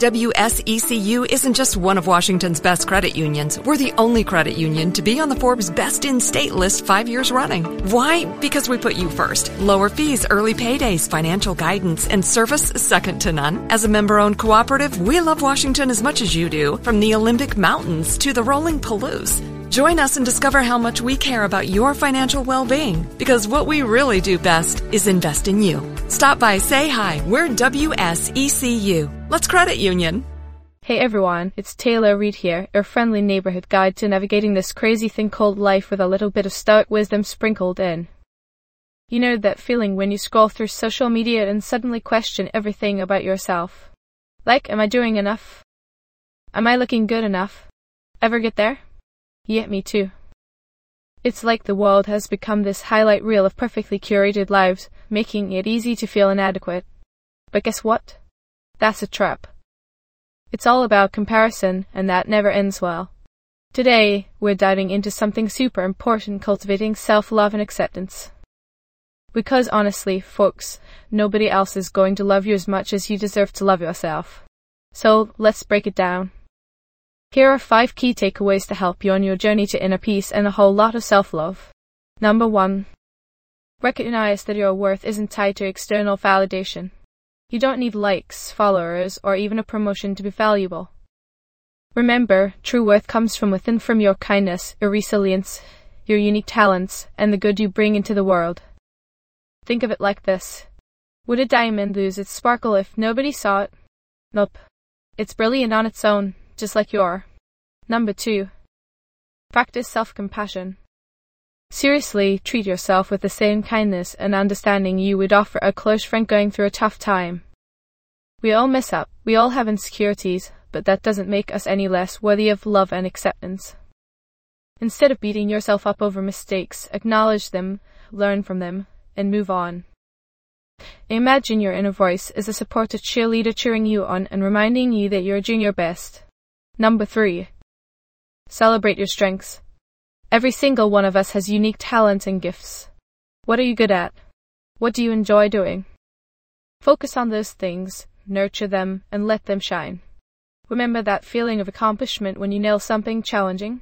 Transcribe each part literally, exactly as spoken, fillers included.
W S E C U isn't just one of Washington's best credit unions. We're the only credit union to be on the Forbes Best in State list five years running. Why? Because we put you first. Lower fees, early paydays, financial guidance, and service second to none. As a member-owned cooperative, we love Washington as much as you do, from the Olympic Mountains to the rolling Palouse. Join us and discover how much we care about your financial well-being, because what we really do best is invest in you. Stop by, say hi. We're W S E C U. Let's credit union. Hey everyone, it's Taylor Reid here, your friendly neighborhood guide to navigating this crazy thing called life with a little bit of stoic wisdom sprinkled in. You know that feeling when you scroll through social media and suddenly question everything about yourself? Like, am I doing enough? Am I looking good enough? Ever get there? Yeah, me too. It's like the world has become this highlight reel of perfectly curated lives, making it easy to feel inadequate. But guess what? That's a trap. It's all about comparison, and that never ends well. Today, we're diving into something super important: cultivating self-love and acceptance. Because honestly, folks, nobody else is going to love you as much as you deserve to love yourself. So, let's break it down. Here are five key takeaways to help you on your journey to inner peace and a whole lot of self-love. Number one. Recognize that your worth isn't tied to external validation. You don't need likes, followers, or even a promotion to be valuable. Remember, true worth comes from within, from your kindness, your resilience, your unique talents, and the good you bring into the world. Think of it like this. Would a diamond lose its sparkle if nobody saw it? Nope. It's brilliant on its own, just like you are. Number two. Practice self-compassion. Seriously, treat yourself with the same kindness and understanding you would offer a close friend going through a tough time. We all mess up, we all have insecurities, but that doesn't make us any less worthy of love and acceptance. Instead of beating yourself up over mistakes, acknowledge them, learn from them, and move on. Imagine your inner voice as a supportive cheerleader cheering you on and reminding you that you're doing your best. Number three. Celebrate your strengths. Every single one of us has unique talents and gifts. What are you good at? What do you enjoy doing? Focus on those things, nurture them, and let them shine. Remember that feeling of accomplishment when you nail something challenging?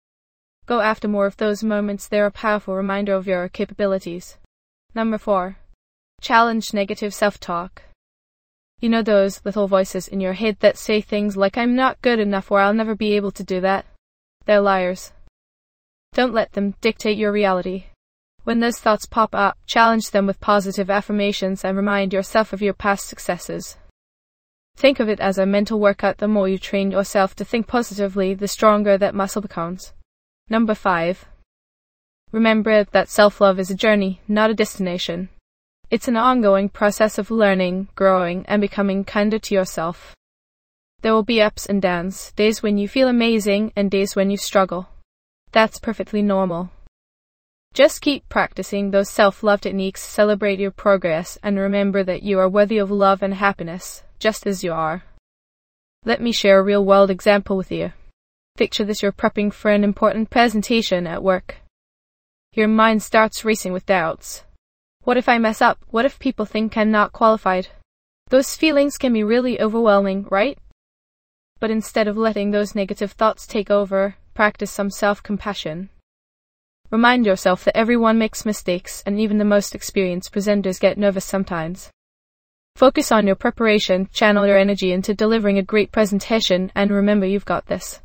Go after more of those moments. They're a powerful reminder of your capabilities. Number four. Challenge negative self-talk. You know those little voices in your head that say things like, I'm not good enough, or I'll never be able to do that? They're liars. Don't let them dictate your reality. When those thoughts pop up, challenge them with positive affirmations and remind yourself of your past successes. Think of it as a mental workout. The more you train yourself to think positively, the stronger that muscle becomes. Number five. Remember that self-love is a journey, not a destination. It's an ongoing process of learning, growing, and becoming kinder to yourself. There will be ups and downs, days when you feel amazing and days when you struggle. That's perfectly normal. Just keep practicing those self-love techniques, celebrate your progress, and remember that you are worthy of love and happiness, just as you are. Let me share a real-world example with you. Picture this: you're prepping for an important presentation at work. Your mind starts racing with doubts. What if I mess up? What if people think I'm not qualified? Those feelings can be really overwhelming, right? But instead of letting those negative thoughts take over, practice some self-compassion. Remind yourself that everyone makes mistakes, and even the most experienced presenters get nervous sometimes. Focus on your preparation, channel your energy into delivering a great presentation, and remember, you've got this.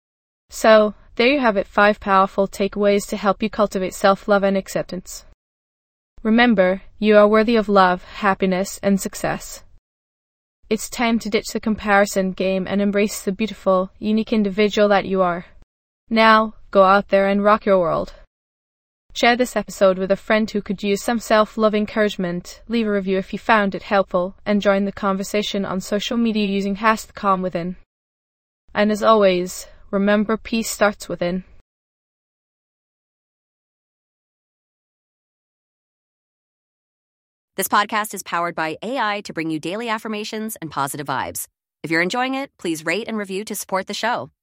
So, there you have it, five powerful takeaways to help you cultivate self-love and acceptance. Remember, you are worthy of love, happiness, and success. It's time to ditch the comparison game and embrace the beautiful, unique individual that you are. Now, go out there and rock your world. Share this episode with a friend who could use some self-love encouragement, leave a review if you found it helpful, and join the conversation on social media using hashtag calm within. And as always, remember, peace starts within. This podcast is powered by A I to bring you daily affirmations and positive vibes. If you're enjoying it, please rate and review to support the show.